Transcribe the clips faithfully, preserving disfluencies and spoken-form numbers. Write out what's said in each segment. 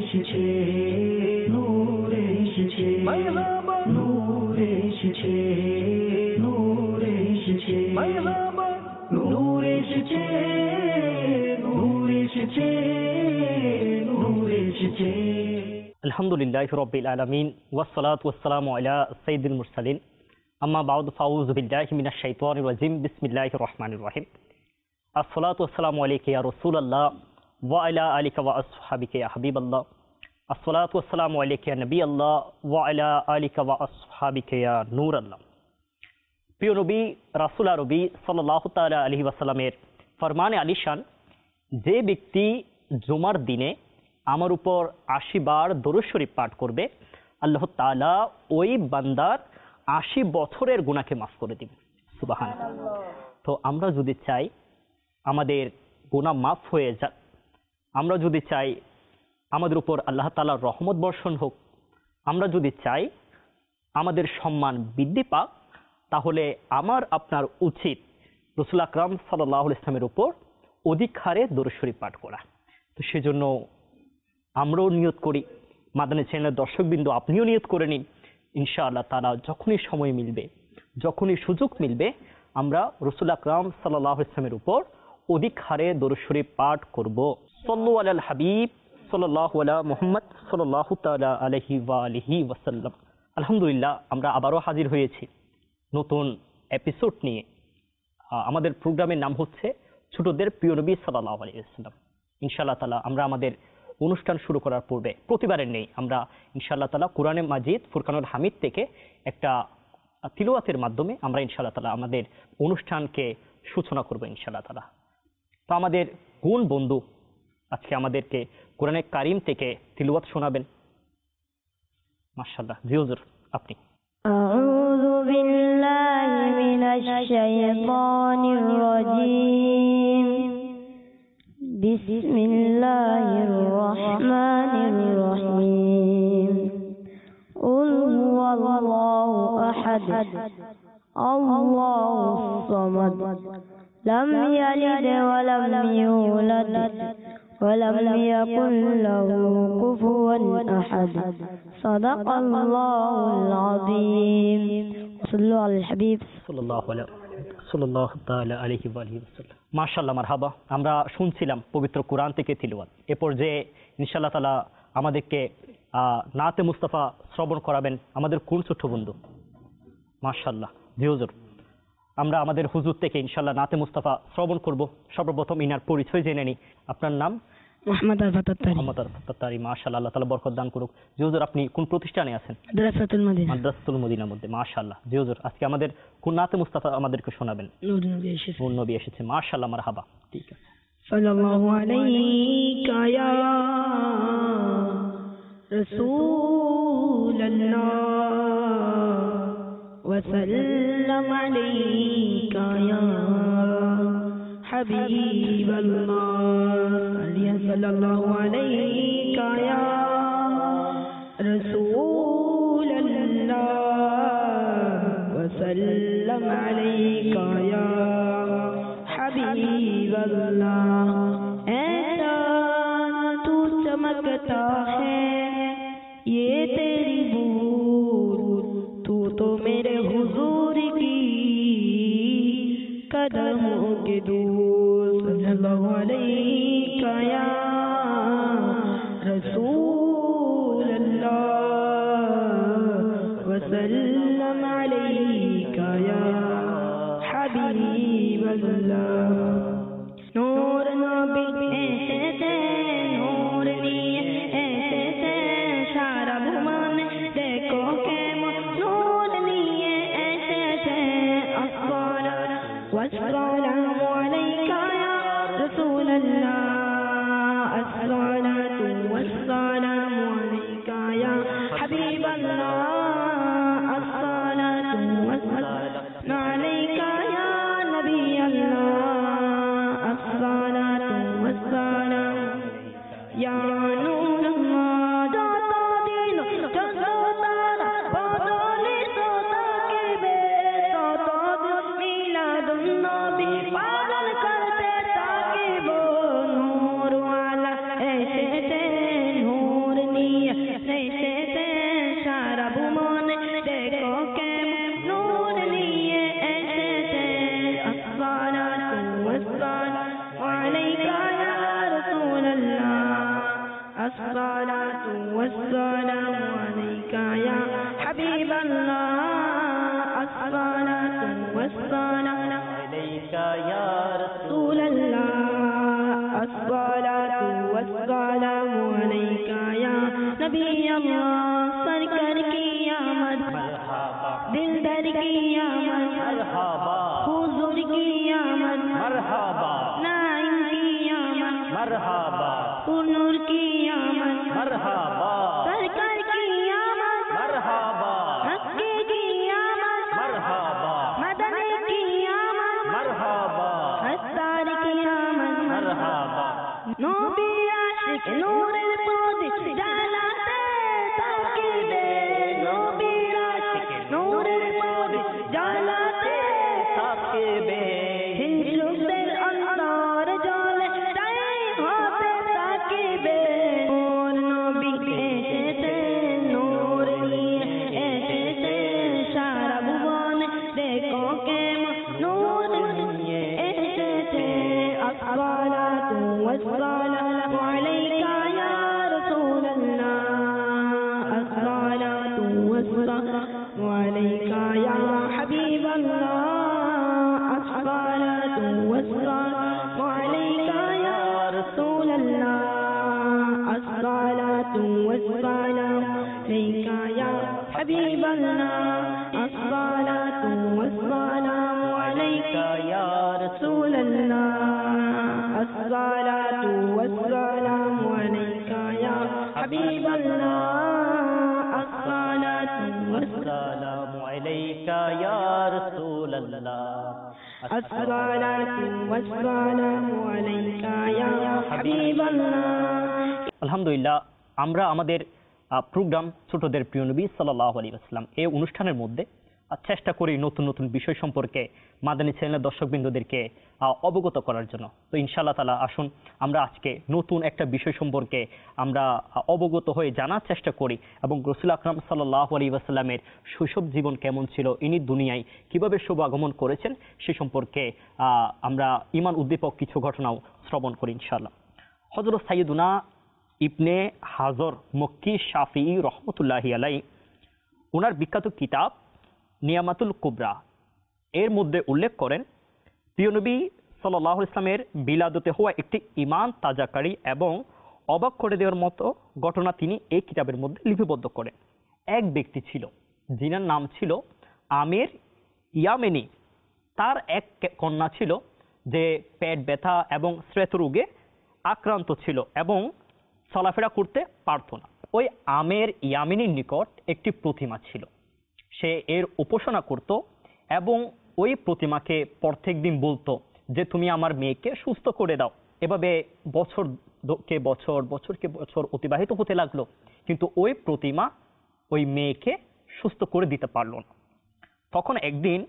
এসেছে নূর এসেছে নূর এসেছে নূর এসেছে নূর এসেছে নূর এসেছে নূর এসেছে। আলহামদুলিল্লাহি রাব্বিল আলামিন ওয়াসসালাতু ওয়াসসালামু আলা সাইয়্যিদিল মুরসালিন আম্মা বা'দু ফাউযু বিল্লাহি মিনাশ শাইতানির রাজিম বিসমিল্লাহির রহমানির রহিম। আসসালাতু ওয়াসসালামু আলাইকা ইয়া রাসূলুল্লাহ ওয়া আলা আলিকা ওয়া আসহাবিকা ইয়া হাবিবাল্লাহ। আসসালাতু ওয়াসসালামু আলাইকা ইয়া নবিয়াল্লাহ ওয়া আলা আলিকা ওয়া আসহাবিকা ইয়া নূরাল্লাহ। প্রিয় নবী রাসূল আরবি সাল্লাল্লাহু তাআলা আলাইহি ওয়াসাল্লামের ফরমানে আলিশান, যে ব্যক্তি জুমার দিনে আমার উপর আশি বার দরুদ শরীফ পাঠ করবে, আল্লাহ তাআলা ওই বান্দার আশি বছরের গুনাহকে মাফ করে দিবেন। সুবহানাল্লাহ। তো আমরা যদি চাই আমাদের গুনাহ মাফ হয়ে যাক, আমরা যদি চাই আমাদের উপর আল্লাহ তাআলার রহমত বর্ষণ হোক, আমরা যদি চাই আমাদের সম্মান বৃদ্ধি পাক, তাহলে আমার আপনার উচিত রাসূল আকরাম সাল্লাল্লাহু আলাইহি ওয়াসাল্লামের উপর অধিক হারে দরুদ শরীফ পাঠ করা। তো সেজন্য আমরাও নিয়ত করি, মাদানী চ্যানেলের দর্শকবৃন্দ আপনিও নিয়ত করে নিন, ইনশাআল্লাহ তাআলা যখনই সময় মিলবে, যখনই সুযোগ মিলবে, আমরা রাসূল আকরাম সাল্লাল্লাহু আলাইহি ওয়াসাল্লামের উপর অধিক হারে দরুদ শরীফ পাঠ করব। সাল্লু আলাল হাবিব সাল্লাল্লাহু আলা মুহাম্মদ সাল্লাল্লাহু তাআলা আলাইহি ওয়া আলিহি ওয়াসাল্লাম। আলহামদুলিল্লাহ, আমরা আবারও হাজির হয়েছি নতুন এপিসোড নিয়ে। আমাদের প্রোগ্রামের নাম হচ্ছে ছোটদের প্রিয় নবী সাল্লাল্লাহু আলাইহি ওয়াসাল্লাম। ইনশাআল্লাহ তাআলা আমরা আমাদের অনুষ্ঠান শুরু করার পূর্বে প্রতিবারের নেই আমরা ইনশাআল্লাহ তাআলা কোরআনে মাজিদ ফুরকানুল হামিদ থেকে একটা তিলাওয়াতের মাধ্যমে আমরা ইনশাআল্লাহ তাআলা আমাদের অনুষ্ঠানকে সূচনা করব ইনশাআল্লাহ তাআলা। তো আমাদের কোন বন্ধু আজকে আমাদেরকে কোরআনে কারিম থেকে তিলাওয়াত শোনাবেন? মাশাআল্লাহ, জি হুজুর, আপনি। আউযু বিল্লাহি মিনাশ শাইতানির রাজীম। বিসমিল্লাহির রহমানির রহিম। কুল হুয়াল্লাহু আহাদ আল্লাহুস সামাদ লাম ইয়ালিদ ওয়া লাম ইউলাদ ওয়া লাম ইয়াকুল লাহু কুফুওয়ান আহাদ। সাদাকাল্লাহুল আযীম। সাল্লু আলাল হাবিব সাল্লাল্লাহু আলাইহি সাল্লাল্লাহু তাআলা আলাইহি ওয়া আলিহি ওয়াসাল্লাম। মাশাআল্লাহ, মারহাবা। আমরা শুনছিলাম পবিত্র কোরআন থেকে তিলাওয়াত। এরপর যে ইনশাআল্লাহ তাআলা আমাদেরকে নাতে মুস্তাফা শ্রবণ করাবেন আমাদের কোন ছোট্ট বন্ধু? মাশাআল্লাহ, জি হুজুর। আমরা আমাদের হুজুর থেকে ইনশাআল্লাহ নাতে মুস্তাফা শ্রবণ করব। সর্বপ্রথম ইনার পরিচয় জেনে নিই। আপনার নাম? মুহাম্মদ আরফাত আত্তারি। মুহাম্মদ আরফাত আত্তারি, মাশাআল্লাহ, আল্লাহ তাআলা বরকত দান করুক। জি হুজুর, আপনি কোন প্রতিষ্ঠানে আছেন? মাদ্রাসাতুল মদিনা। মাদ্রাসাতুল মদিনার মধ্যে, মাশাআল্লাহ। জি হুজুর, আজকে আমাদের কোন নাতে মুস্তাফা আমাদেরকে শোনাবেন? নূর নবী এসেছে। নূর নবী এসেছে, মাশাআল্লাহ, মারহাবা। ঠিক আছে। সাল্লাল্লাহু আলাইকা ইয়া রাসূলুল্লাহ ওয়া সাল্লাম আলাইকা ইয়া হাবিবাল্লাহ। সাল্লাল্লাহু আলাইকা ইয়া রাসূলুল্লাহ ওয়া সাল্লাম আলাইকা ইয়া হাবিবাল্লাহ। ऐसा तू चमकता है ये तेरी बूद, तू तो मेरे हुजूर की कदमों के दूर। सल्लल्लाहु अलैका या रसूलल्लाह व सल्लम अलैका या हबीबल्लाह। नूर नबी ऐसे नूर लिए ऐसे सारा भुवन देखो के नूर लिए ऐसे। अस्सलातु वस्सलामु अलैका या रसूलल्लाह। अस्सलातु वस्सलामु अलैका या हबीबल्लाह। अस्सलातु वस्सलामु अलैका या नबियल्लाह। अस्सलातु वस्सलामु या नूरल्लाह। जाता दिन जगता तारा बदले सोता के बेता मिलादुन नबी पालन करते ताकि वो नूर वाला ऐसे थे नूर والسلام عليك يا حبيب الله الصلاة والسلام عليك يا رسول الله الصلاة والسلام عليك يا نبي الله सरकार की आमद दिलदार की आमद हुजूर की आमद नाइम की आमद नूर की आमद सरकार की आमद मक्के की आमद मदने की आमद हस्तार की आमद नबी आशिक नूरेर पद জ্বালাতে তাকিবে নবী আশিক নূরের পদ জ্বালাতে তাকিবে হিন্দুদের অন্তর জ্বলে তাই হতে তাকিবে ওর নবী এসেছে নূর নিয়ে এসেছে সারা ভুবন দেখো কেমন নূর নিয়ে এসেছে আসসালাতু ওয়াসসালামু আলাইকা ইয়া রাসূলুল্লাহ আসসালাতু ওয়াসসালামু আলাইকা ইয়া হাবিবাল্লাহ আসসালাতু ওয়াসসালামু আলাইকা ইয়া রাসূলুল্লাহ আসসালাতু ওয়াসসালামু আলাইকা ইয়া হাবিবাল্লাহ আসসালাতু ওয়াসসালামু আলাইকা ইয়া রাসূলুল্লাহ আসসালাতু ওয়াসসালামু আলাইকা ইয়া হাবিবাল্লাহ আসসালাতু ওয়াসসালামু আলাইকা ইয়া রাসূলুল্লাহ আসসালাতু ওয়াসসালামু আলাইকা ইয়া হাবিবাল্লাহ। আলহামদুলিল্লাহ, আমরা আমাদের প্রোগ্রাম ছোটদের প্রিয় নবী সাল্লাল্লাহু আলাইহি ওয়াসাল্লাম এই অনুষ্ঠানের মধ্যে চেষ্টা করি নতুন নতুন বিষয় সম্পর্কে মাদানী চ্যানেলের দর্শকবৃন্দদেরকে অবগত করার জন্য। তো ইনশাআল্লাহ তাআলা আসুন আমরা আজকে নতুন একটা বিষয় সম্পর্কে আমরা অবগত হয়ে জানার চেষ্টা করি এবং রাসূল আকরাম সাল্লাল্লাহু আলাইহি ওয়াসাল্লামের শৈশব জীবন কেমন ছিল, ইনি দুনিয়ায় কিভাবে শুভ আগমন করেছেন সে সম্পর্কে আমরা ঈমান উদ্দীপক কিছু ঘটনাও শ্রবণ করি ইনশাআল্লাহ। হযরত সাইয়্যিদুনা ইবনে হাজর মক্কি শাফিঈ রহমতুল্লাহি আলাইহি ওনার বিখ্যাত কিতাব নিয়ামাতুল কুবরা এর মধ্যে উল্লেখ করেন প্রিয় নবী সাল্লাল্লাহু আলাইহি ওয়াসাল্লামের বিলাদতে হওয়া একটি ঈমান তাজাকারী এবং অবাক করে দেওয়ার মতো ঘটনা তিনি এই কিতাবের মধ্যে লিপিবদ্ধ করেন। এক ব্যক্তি ছিল যিনার নাম ছিল আমির ইয়ামেনি। তার এক কন্যা ছিল যে পেট ব্যথা এবং শ্বেত রোগে আক্রান্ত ছিল এবং চলাফেরা করতে পারত না। ওই আমের ইয়ামিনীর নিকট একটি প্রতিমা ছিল, সে এর উপাসনা করত এবং ওই প্রতিমাকে প্রত্যেক দিন বলতো যে তুমি আমার মেয়েকে সুস্থ করে দাও। এভাবে বছর কে বছর বছরকে বছর অতিবাহিত হতে লাগলো, কিন্তু ওই প্রতিমা ওই মেয়েকে সুস্থ করে দিতে পারল না। তখন একদিন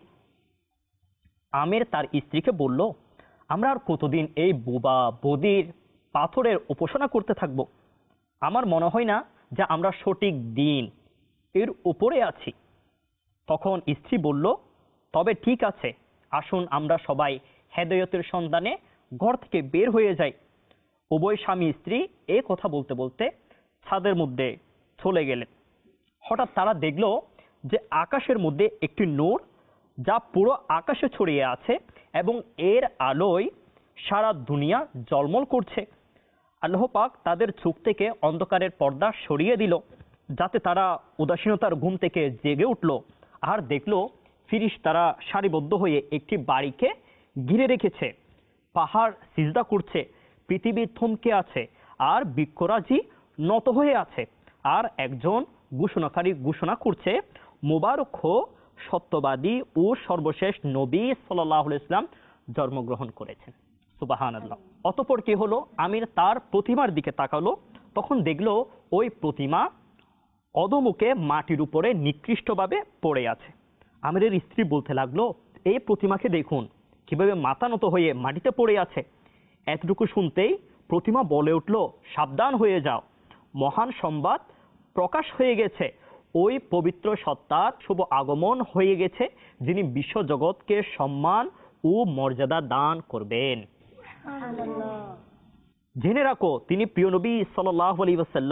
আমের তার স্ত্রীকে বলল, আমরা আর কতদিন এই বোবা বদির পাথরের উপাসনা করতে থাকব? আমার মনে হয় না যে আমরা সঠিক দিন এর উপরে আছি। তখন স্ত্রী বলল, তবে ঠিক আছে, আসুন আমরা সবাই হেদায়েতের সন্ধানে ঘর থেকে বের হয়ে যাই। উভয় স্বামী স্ত্রী এই কথা বলতে বলতে ছাদের মধ্যে চলে গেলেন। হঠাৎ তারা দেখল যে আকাশের মধ্যে একটি নূর যা পুরো আকাশে ছড়িয়ে আছে এবং এর আলোয় সারা দুনিয়া ঝলমল করছে। আল্লাহ পাক তাদের চোখ থেকে অন্ধকারের পর্দা সরিয়ে দিল, যাতে তারা উদাসীনতার ঘুম থেকে জেগে উঠল আর দেখল ফিরিশতারা সারিবদ্ধ হয়ে একটি বাড়িকে ঘিরে রেখেছে। পাহাড় সিজদা করছে, পৃথিবী থমকে আছে আর বৃক্ষরাজি নত হয়ে আছে। আর একজন ঘোষণাকারী ঘোষণা করছে, মুবারক হো সত্যবাদী ও সর্বশেষ নবী সাল্লাল্লাহু আলাইহি ওয়াসাল্লাম জন্মগ্রহণ করেছেন। সুবহানাল্লাহ। অতঃপর কি হলো, আমির তার প্রতিমার দিকে তাকালো, তখন দেখলো ওই প্রতিমা অধমুখে মাটির উপরে নিকৃষ্টভাবে পড়ে আছে। আমিরের স্ত্রী বলতে লাগলো, এই প্রতিমাকে দেখুন কিভাবে মাথা নত হয়ে মাটিতে পড়ে আছে। এতটুকু শুনতেই প্রতিমা বলে উঠল, সাবধান হয়ে যাও, মহান সংবাদ প্রকাশ হয়ে গেছে, ওই পবিত্র সত্তার শুভ আগমন হয়ে গেছে, যিনি বিশ্ব জগৎকে সম্মান ও মর্যাদা দান করবেন। জেনে রাখো, তিনি প্রিয় নবী সাল্লাল্লাহু আলাইহি ওয়াসাল্লাম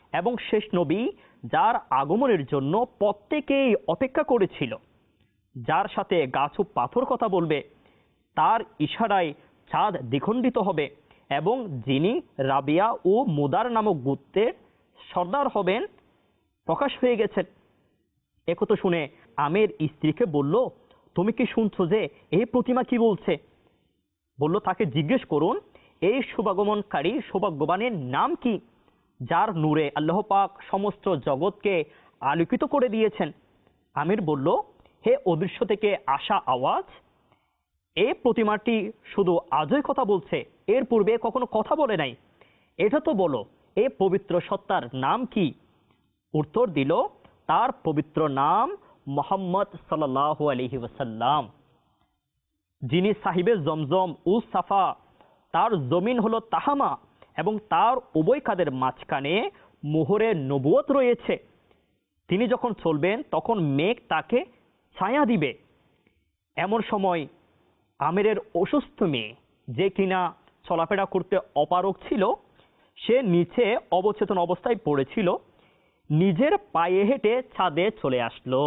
এবং শেষ নবী যার আগমনের জন্য প্রত্যেকেই অপেক্ষা করেছিল, যার সাথে গাছ ও পাথর কথা বলবে, তার ইশারায় চাঁদ দ্বিখণ্ডিত হবে এবং যিনি রাবিয়া ও মুদার নামক গোত্রের সর্দার হবেন প্রকাশ হয়ে গেছেন। একথা শুনে আমের স্ত্রীকে বলল, তুমি কি শুনছো যে এই প্রতিমা কি বলছে? বলল, তাকে জিজ্ঞেস করুন এই শুভাগমনকারী সৌভাগ্যবানের নাম কি, যার নূরে আল্লাহ পাক সমস্ত জগৎকে আলোকিত করে দিয়েছেন। আমির বলল, হে অদৃশ্য থেকে আসা আওয়াজ, এই প্রতিমাটি শুধু আজই কথা বলছে, এর পূর্বে কখনো কথা বলে নাই। এটা তো বলো, এই পবিত্র সত্তার নাম কি? উত্তর দিল, তার পবিত্র নাম মুহাম্মদ সাল্লাল্লাহু আলাইহি ওয়াসাল্লাম, যিনি সাহিবে জমজম ও সাফা, তার জমিন হলো তাহামা এবং তার উভয় কাদের মাঝখানে মোহরে নবুয়ত রয়েছে। তিনি যখন চলবেন তখন মেঘ তাকে ছায়া দিবে। এমন সময় আমিরের অসুস্থ মেয়ে, যে কিনা চলাফেরা করতে অপারগ ছিল, সে নিচে অবচেতন অবস্থায় পড়েছিল, নিজের পায়ে হেঁটে ছাদে চলে আসলো।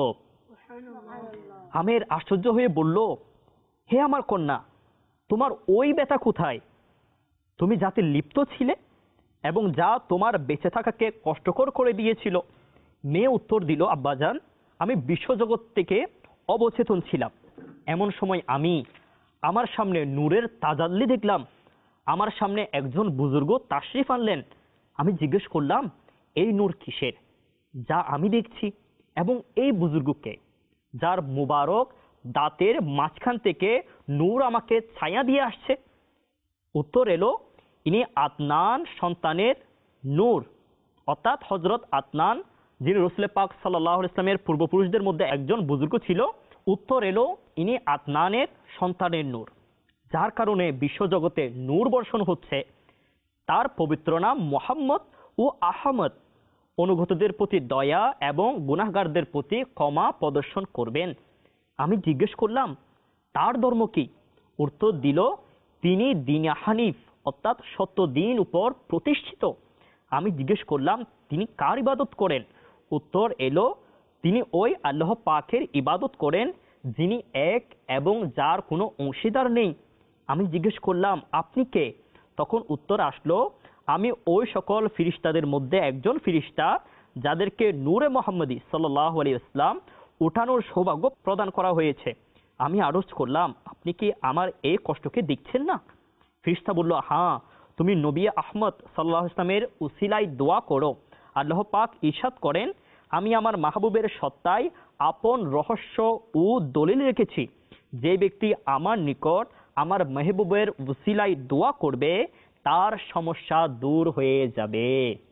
আমের আশ্চর্য হয়ে বলল, হে আমার কন্যা, তোমার ওই ব্যথা কোথায়? তুমি যাতে লিপ্ত ছিলে এবং যা তোমার বেঁচে থাকাকে কষ্টকর করে দিয়েছিল। মেয়ে উত্তর দিল, আব্বাজান, আমি বিশ্বজগৎ থেকে অবচেতন ছিলাম। এমন সময় আমি আমার সামনে নূরের তাজাল্লি দেখলাম। আমার সামনে একজন বুজুর্গ তাশরিফ আনলেন। আমি জিজ্ঞেস করলাম, এই নূর কিসের যা আমি দেখছি, এবং এই বুজুর্গকে যার মুবারক দাঁতের মাঝখান থেকে নূর আমাকে ছায়া দিয়ে আসছে? উত্তর এলো, ইনি আদনান সন্তানের নূর, অর্থাৎ হজরত আদনান, যিনি রাসূল পাক সাল্লাল্লাহু আলাইহি ওয়াসাল্লামের পূর্বপুরুষদের মধ্যে একজন বুজুর্গ ছিল। উত্তর এলো, ইনি আদনানের সন্তানের নূর, যার কারণে বিশ্বজগতে নূর বর্ষণ হচ্ছে। তার পবিত্র নাম মুহাম্মদ ও আহমদ, অনুগতদের প্রতি দয়া এবং গুনাহগারদের প্রতি ক্ষমা প্রদর্শন করবেন। আমি জিজ্ঞেস করলাম, তার ধর্ম কি? উত্তর দিল, তিনি দ্বীন হানিফ, অর্থাৎ সত্য দিন উপর প্রতিষ্ঠিত। আমি জিজ্ঞেস করলাম, তিনি কার ইবাদত করেন? উত্তর এলো, তিনি ওই আল্লাহ পাকের ইবাদত করেন যিনি এক এবং যার কোনো অংশীদার নেই। আমি জিজ্ঞেস করলাম, আপনি কে? তখন উত্তর আসলো, আমি ওই সকল ফিরিস্তাদের মধ্যে একজন ফিরিস্তা যাদেরকে নূরে মুহাম্মদী সাল্লাল্লাহু আলাইহি ওয়াসাল্লাম উঠানোর সৌভাগ্য প্রদান করা হয়েছে। আমি আরজ করলাম, আপনি কি আমার এই কষ্টকে দেখছেন না? ফিরিস্তা বলল, হ্যাঁ, তুমি নবী আহমদ সাল্লাল্লাহু আলাইহি ওয়াসাল্লামের উসিলায় দোয়া করো। আল্লাহ পাক ইরশাদ করেন, আমি আমার মাহবুবের সত্তায় আপন রহস্য ও দলিল রেখেছি। যে ব্যক্তি আমার নিকট আমার মেহবুবের উসিলায় দোয়া করবে তার সমস্যা দূর হয়ে যাবে।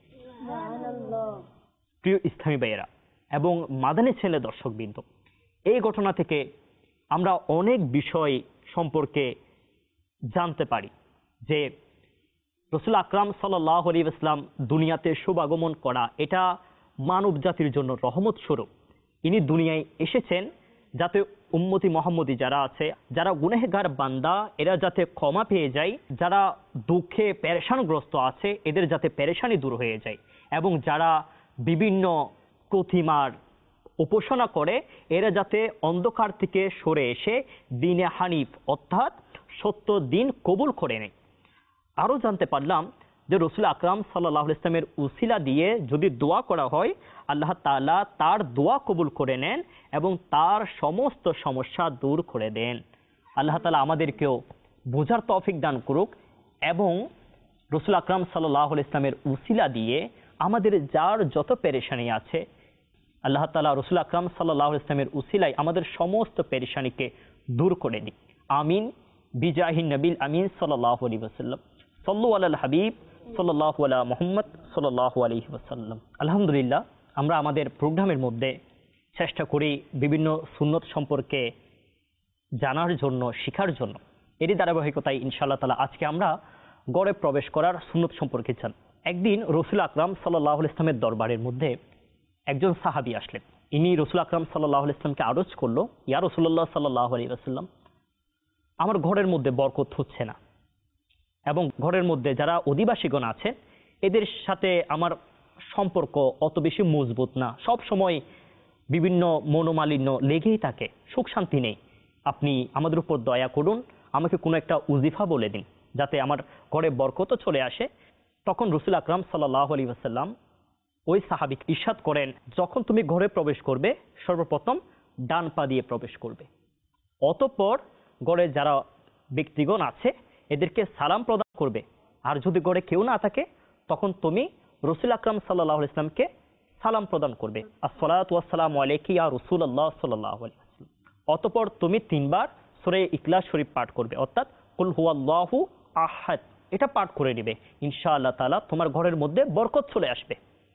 প্রিয় ইসলামী ভাইয়েরা এবং মাদানী ছেলে দর্শকবৃন্দ, এই ঘটনা থেকে আমরা অনেক বিষয় সম্পর্কে জানতে পারি যে রাসূল আকরাম সাল্লাল্লাহু আলাইহি ওয়াসাল্লাম দুনিয়াতে শুভাগমন করা, এটা মানব জাতির জন্য রহমত স্বরূপ। ইনি দুনিয়ায় এসেছেন যাতে উম্মতি মুহাম্মদী যারা আছে, যারা গুনাহগার বান্দা, এরা যাতে ক্ষমা পেয়ে যায়, যারা দুঃখে পেরেশানগ্রস্ত আছে এদের যাতে পেরেশানি দূর হয়ে যায়, এবং যারা বিভিন্ন প্রতিমার উপাসনা করে এরা যাতে অন্ধকার থেকে সরে এসে দ্বীনে হানিফ অর্থাৎ সত্য দিন কবুল করে নেয়। আরও জানতে পারলাম যে রাসূল আকরাম সাল্লাল্লাহু আলাইহি ওয়াসাল্লামের উসিলা দিয়ে যদি দোয়া করা হয়, আল্লাহ তাআলা তার দোয়া কবুল করে নেন এবং তার সমস্ত সমস্যা দূর করে দেন। আল্লাহ তাআলা আমাদেরকেও বোঝার তৌফিক দান করুক এবং রাসূল আকরাম সাল্লাল্লাহু আলাইহি ওয়াসাল্লামের উসিলা দিয়ে আমাদের যার যত পেরেশানি আছে, আল্লাহ তাআলা রাসূল আকরাম সাল্লাল্লাহু আলাইহি ওয়াসাল্লামের উসিলায় আমাদের সমস্ত পেরেশানিকে দূর করে দিক। আমিন বিজাহিন নবিল আমিন সাল্লাল্লাহু আলাইহি ওয়াসাল্লাম। সাল্লু আলাল হাবিব সাল্লাল্লাহু আলা মুহাম্মদ সাল্লাল্লাহু আলাইহি ওয়াসাল্লাম। আলহামদুলিল্লাহ, আমরা আমাদের প্রোগ্রামের মধ্যে চেষ্টা করি বিভিন্ন সুন্নত সম্পর্কে জানার জন্য, শেখার জন্য। এরই ধারাবাহিকতায় ইনশাআল্লাহ তাআলা আজকে আমরা গড়ে প্রবেশ করার সুন্নত সম্পর্কে জান। একদিন রাসূল আকরাম সাল্লাল্লাহু আলাইহি ওয়াসাল্লামের দরবারের মধ্যে একজন সাহাবী আসলেন। ইনি রাসূল আকরাম সাল্লাল্লাহু আলাইহি ওয়াসাল্লামকে আরজ করলো, ইয়া রাসূলুল্লাহ সাল্লাল্লাহু আলাইহি ওয়াসাল্লাম, আমার ঘরের মধ্যে বরকত হচ্ছে না এবং ঘরের মধ্যে যারা অধিবাসীগণ আছেন এদের সাথে আমার সম্পর্ক অত বেশি মজবুত না, সব সময় বিভিন্ন মনোমালিন্য লেগেই থাকে, সুখ শান্তি নেই। আপনি আমাদের উপর দয়া করুন, আমাকে কোনো একটা উজিফা বলে দিন যাতে আমার ঘরে বরকত চলে আসে। তখন রাসূল আকরাম সাল্লাল্লাহু আলাইহি ওয়াসাল্লাম ওই সাহাবীকে ইরশাদ করেন, যখন তুমি ঘরে প্রবেশ করবে সর্বপ্রথম ডান পা দিয়ে প্রবেশ করবে, অতঃপর ঘরে যারা ব্যক্তিগণ আছে এদেরকে সালাম প্রদান করবে। আর যদি ঘরে কেউ না থাকে তখন তুমি রাসূল আকরাম সাল্লাল্লাহু আলাইহি ওয়াসাল্লামকে সালাম প্রদান করবে, আসসালাতু ওয়াসসালামু আলাইকা ইয়া রাসূলুল্লাহ সাল্লাল্লাহু আলাইহি ওয়াসাল্লাম। অতঃপর তুমি তিনবার সূরা ইখলাস শরীফ পাঠ করবে, অর্থাৎ কুল হুয়াল্লাহু আহাদ, এটা পাঠ করে নেবে। ইনশাআল্লাহ তাআলা তোমার ঘরের মধ্যে বরকত চলে আসবে।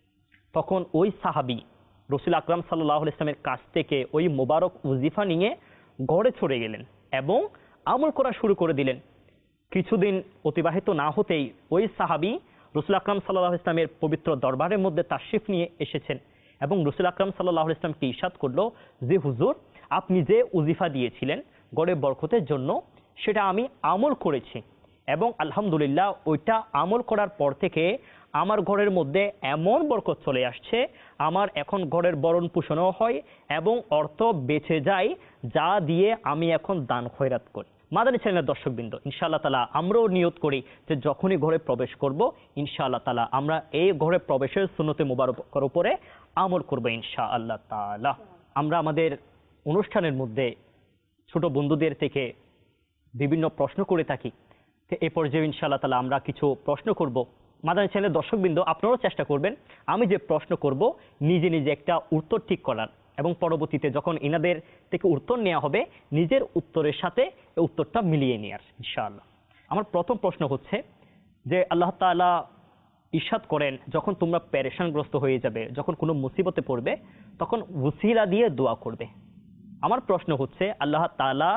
তখন ওই সাহাবী রাসূল আকরাম সাল্লাল্লাহু আলাইহি ওয়াসাল্লামের কাছ থেকে ওই মোবারক ওজিফা নিয়ে ঘরে চলে গেলেন এবং আমল করা শুরু করে দিলেন। কিছুদিন অতিবাহিত না হতেই ওই সাহাবী রাসূল আকরাম সাল্লাল্লাহু আলাইহি ওয়াসাল্লামের পবিত্র দরবারের মধ্যে তাশরিফ নিয়ে এসেছেন এবং রাসূল আকরাম সাল্লাল্লাহু আলাইহি ওয়াসাল্লামকে ইরশাদ করলো যে হুজুর, আপনি যে ওজিফা দিয়েছিলেন ঘরে বরকতের জন্য সেটা আমি আমল করেছি এবং আলহামদুলিল্লাহ ওইটা আমল করার পর থেকে আমার ঘরের মধ্যে এমন বরকত চলে আসছে, আমার এখন ঘরের ভরণ পোষণও হয় এবং অর্থ বেঁচে যায়, যা দিয়ে আমি এখন দান খয়রাত করি। মাদানী চ্যানেলের দর্শকবৃন্দ, ইনশাআল্লাহ তাআলা আমরাও নিয়ত করি যে যখনই ঘরে প্রবেশ করব ইনশাআল্লাহ তাআলা আমরা এই ঘরে প্রবেশের সুন্নতে মুবারকের উপরে আমল করব ইনশাআল্লাহ তাআলা। আমরা আমাদের অনুষ্ঠানের মধ্যে ছোট বন্ধুদের থেকে বিভিন্ন প্রশ্ন করে থাকি, তো এই পর্যায়ে ইনশাআল্লাহ তাআলা আমরা কিছু প্রশ্ন করব। মাদানী চ্যানেলের দর্শকবৃন্দ, আপনারাও চেষ্টা করবেন আমি যে প্রশ্ন করব নিজে নিজে একটা উত্তর ঠিক করার এবং পরবর্তীতে যখন ইনাদের থেকে উত্তর নেওয়া হবে নিজের উত্তরের সাথে এই উত্তরটা মিলিয়ে নেওয়ার ইনশাআল্লাহ। আমার প্রথম প্রশ্ন হচ্ছে যে আল্লাহ তাআলা ইরশাদ করেন যখন তোমরা পেরেশানগ্রস্ত হয়ে যাবে, যখন কোনো মুসিবতে পড়বে তখন উসিলা দিয়ে দোয়া করবে। আমার প্রশ্ন হচ্ছে আল্লাহ তাআলা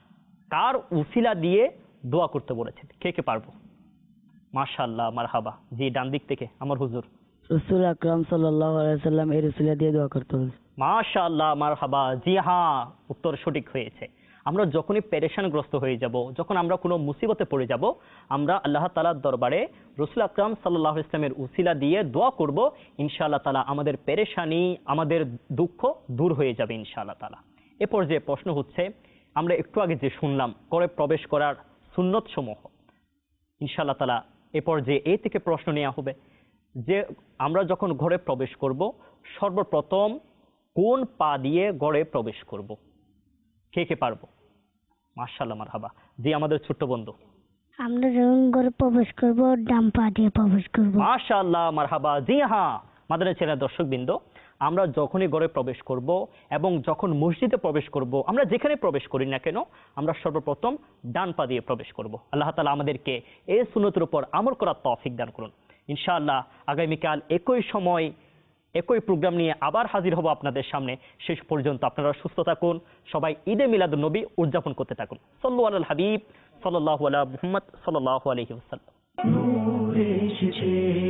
কার উসিলা দিয়ে দোয়া করতে বলেছেন? কে কে পারবো? মাশাআল্লাহ, মারহাবা। জি, ডান দিক থেকে আমার হুজুর। রাসূল আকরাম সাল্লাল্লাহু আলাইহি ওয়াসাল্লাম এর উসিলা দিয়ে দোয়া করতে হবে। মাশাআল্লাহ, মারহাবা। জি হ্যাঁ, উত্তর সঠিক হয়েছে। আমরা যখনই পেরেশানগ্রস্ত হয়ে যাব, যখন আমরা কোনো মুসিবতে পড়ে যাব, আমরা আল্লাহ তাআলার দরবারে রাসূল আকরাম সাল্লাল্লাহু আলাইহি ওয়াসাল্লামের উসিলা দিয়ে দোয়া করব, ইনশাআল্লাহ তাআলা আমাদের পেরেশানি, আমাদের দুঃখ দূর হয়ে যাবে ইনশাআল্লাহ তাআলা। এ পর্যায়ে প্রশ্ন হচ্ছে, আমরা একটু আগে যে শুনলাম ঘরে প্রবেশ করার সুন্নত সমূহ, ইনশাআল্লাহ তাআলা এ পর্যায়ে এই থেকে প্রশ্ন নেওয়া হবে যে আমরা যখন ঘরে প্রবেশ করব সর্বপ্রথম কোন পা দিয়ে ঘরে প্রবেশ করব? কে কে পারবো? মাশাআল্লাহ, মারহাবা। জি, আমাদের ছোট্ট বন্ধু। আমরা যখন ঘরে প্রবেশ করব ডান পা দিয়ে প্রবেশ করব। মাশাআল্লাহ, মারহাবা। জি হ্যাঁ, মাদানী চ্যানেলের দর্শকবৃন্দ, আমরা যখনই ঘরে প্রবেশ করব এবং যখন মসজিদে প্রবেশ করব, আমরা যেখানে প্রবেশ করি না কেন আমরা সর্বপ্রথম ডান পা দিয়ে প্রবেশ করব। আল্লাহ তাআলা আমাদেরকে এই সুন্নতের উপর আমল করার তৌফিক দান করুন ইনশাআল্লাহ। আগামীকাল একই সময় একই প্রোগ্রাম নিয়ে আবার হাজির হব আপনাদের সামনে। শেষ পর্যন্ত আপনারা সুস্থ থাকুন, সবাই ঈদে মিলাদুন নবী উদযাপন করতে থাকুন। সাল্লু আলাল হাবিব সাল্লাল্লাহু আলা মুহাম্মদ সাল্লাল্লাহু আলাইহি ওয়াসাল্লাম। নূর এসেছে।